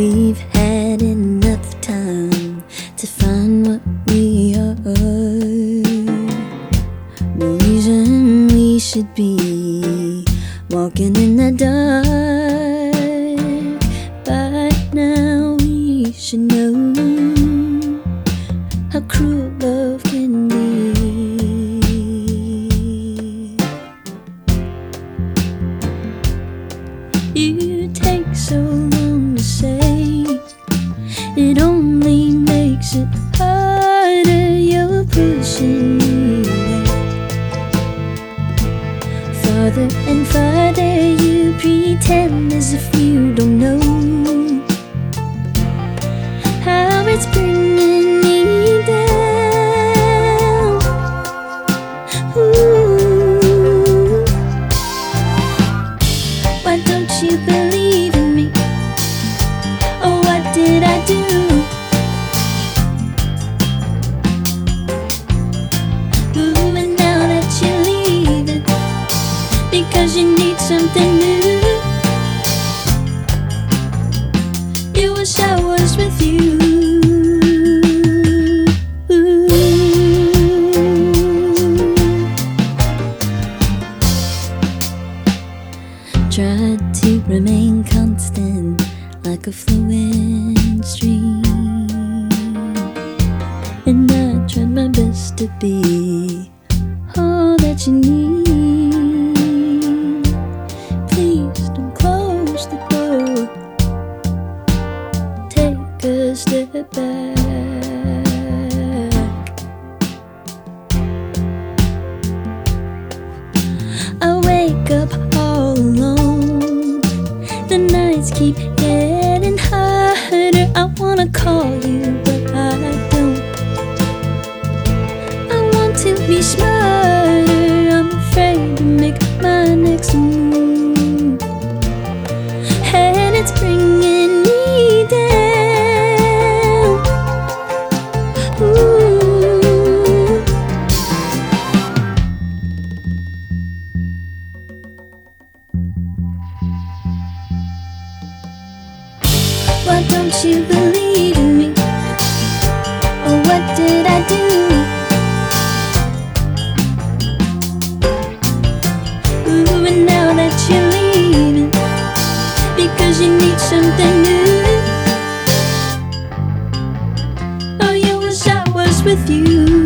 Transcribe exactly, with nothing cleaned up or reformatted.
we've had enough time to find what we are. No reason we should be walking in the dark. By now we should know how cruel love can be. You take so long to say, it only makes it harder. You're pushing me away. Farther and farther you pretend as if you don't know how it's bringing me down. Ooh. Why don't you believe in me? Oh, what did I do? Ooh, and now that you're leaving because you need something new, you wish I was with you. Tried to remain constant like a flowing stream, and I tried my best to be all that you need. Please don't close the door, take a step back. I wake up all alone, the nights keep getting harder. I wanna call you, but I don't. I want to be smarter, I'm afraid to make my next move, and it's bringing me down. Ooh. Why don't you believe in me? Oh, what did I do? Ooh, and now that you're leaving because you need something new, oh, you wish I was with you.